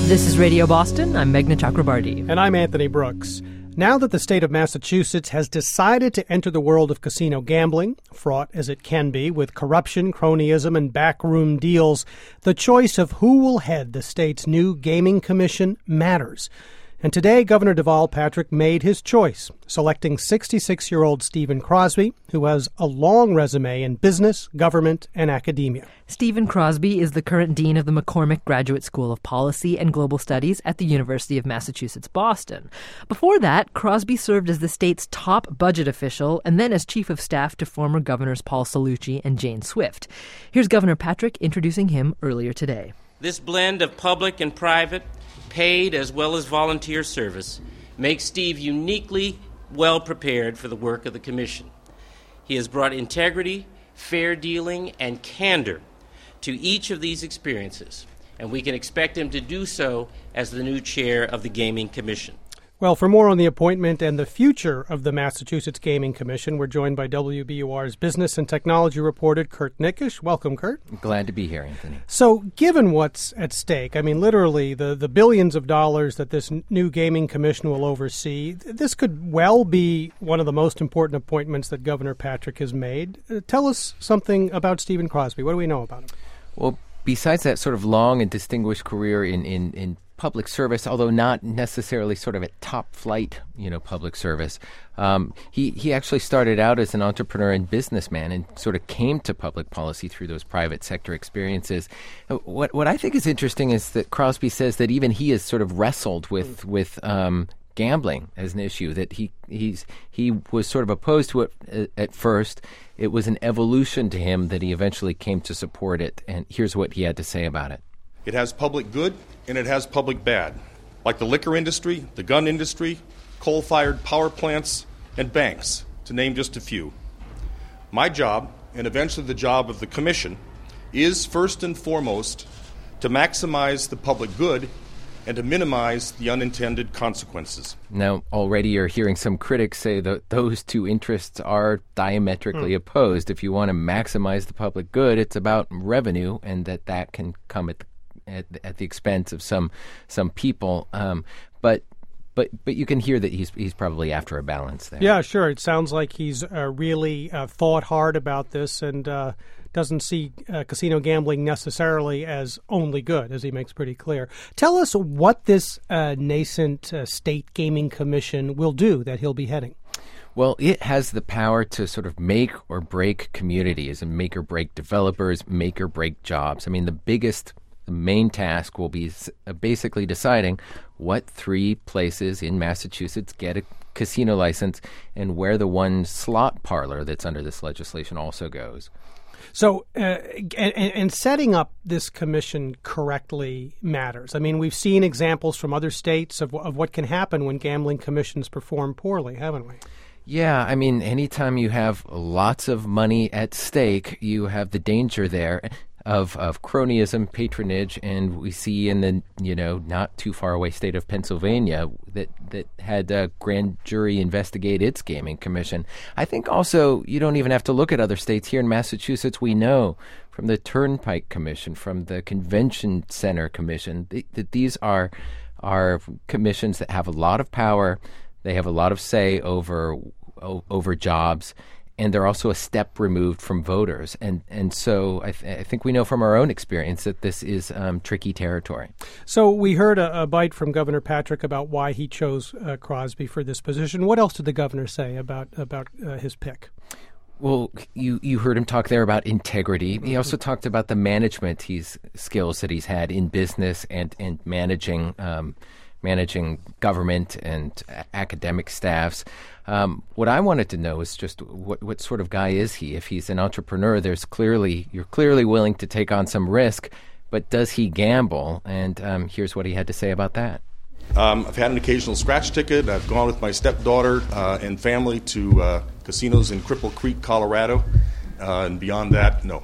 This is Radio Boston. I'm Meghna Chakrabarti. And I'm Anthony Brooks. Now that the state of Massachusetts has decided to enter the world of casino gambling, fraught as it can be with corruption, cronyism, and backroom deals, the choice of who will head the state's new gaming commission matters. And today, Governor Deval Patrick made his choice, selecting 66-year-old Stephen Crosby, who has a long resume in business, government, and academia. Stephen Crosby is the current dean of the McCormick Graduate School of Policy and Global Studies at the University of Massachusetts, Boston. Before that, Crosby served as the state's top budget official and then as chief of staff to former governors Paul Cellucci and Jane Swift. Here's Governor Patrick introducing him earlier today. This blend of public and private, paid as well as volunteer service, makes Steve uniquely well prepared for the work of the Commission. He has brought integrity, fair dealing, and candor to each of these experiences, and we can expect him to do so as the new chair of the Gaming Commission. Well, for more on the appointment and the future of the Massachusetts Gaming Commission, we're joined by WBUR's business and technology reporter, Kurt Nickisch. Welcome, Kurt. Glad to be here, Anthony. So, given what's at stake, I mean, literally the billions of dollars that this new gaming commission will oversee, this could well be one of the most important appointments that Governor Patrick has made. Tell us something about Stephen Crosby. What do we know about him? Well, besides that sort of long and distinguished career in public service, although not necessarily sort of a top flight, public service. He actually started out as an entrepreneur and businessman and sort of came to public policy through those private sector experiences. What I think is interesting is that Crosby says that even he has sort of wrestled with gambling as an issue, that he was sort of opposed to it at first. It was an evolution to him that he eventually came to support it. And here's what he had to say about it. It has public good and it has public bad, like the liquor industry, the gun industry, coal-fired power plants, and banks, to name just a few. My job, and eventually the job of the Commission, is first and foremost to maximize the public good and to minimize the unintended consequences. Now, already you're hearing some critics say that those two interests are diametrically opposed. If you want to maximize the public good, it's about revenue, and that can come at the expense of some people. But you can hear that he's probably after a balance there. Yeah, sure. It sounds like he's really thought hard about this and doesn't see casino gambling necessarily as only good, as he makes pretty clear. Tell us what this nascent state gaming commission will do that he'll be heading. Well, it has the power to sort of make or break communities and make or break developers, make or break jobs. I mean, the main task will be basically deciding what 3 places in Massachusetts get a casino license and where the one slot parlor that's under this legislation also goes. So, and setting up this commission correctly matters. I mean, we've seen examples from other states of what can happen when gambling commissions perform poorly, haven't we? Yeah, I mean, anytime you have lots of money at stake, you have the danger there of cronyism, patronage, and we see in the not too far away state of Pennsylvania that had a grand jury investigate its gaming commission. I think also you don't even have to look at other states. Here in Massachusetts, we know from the Turnpike Commission, from the Convention Center Commission, that these are commissions that have a lot of power. They have a lot of say over jobs. And they're also a step removed from voters. And so I think we know from our own experience that this is tricky territory. So we heard a bite from Governor Patrick about why he chose Crosby for this position. What else did the governor say about his pick? Well, you heard him talk there about integrity. He also talked about the management skills that he's had in business and managing government and academic staffs. What I wanted to know is just what sort of guy is he? If he's an entrepreneur, you're clearly willing to take on some risk, but does he gamble? And here's what he had to say about that. I've had an occasional scratch ticket. I've gone with my stepdaughter and family to casinos in Cripple Creek, Colorado. And beyond that, no.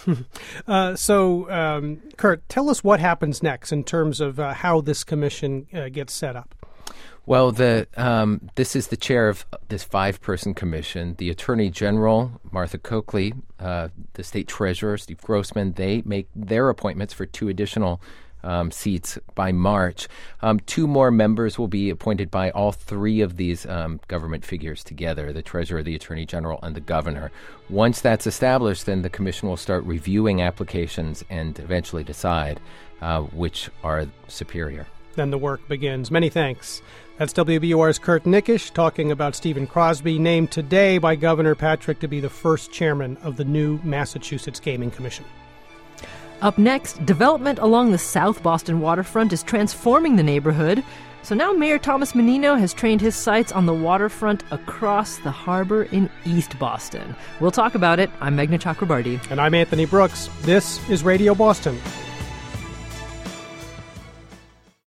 So, Kurt, tell us what happens next in terms of how this commission gets set up. Well, this is the chair of this 5-person commission. The Attorney General, Martha Coakley, the State Treasurer, Steve Grossman, they make their appointments for 2 additional seats by March. 2 more members will be appointed by all 3 of these government figures together, the treasurer, the attorney general, and the governor. Once that's established, then the commission will start reviewing applications and eventually decide which are superior. Then the work begins. Many thanks. That's WBUR's Kurt Nickisch talking about Stephen Crosby, named today by Governor Patrick to be the first chairman of the new Massachusetts Gaming Commission. Up next, development along the South Boston waterfront is transforming the neighborhood. So now Mayor Thomas Menino has trained his sights on the waterfront across the harbor in East Boston. We'll talk about it. I'm Meghna Chakrabarti. And I'm Anthony Brooks. This is Radio Boston.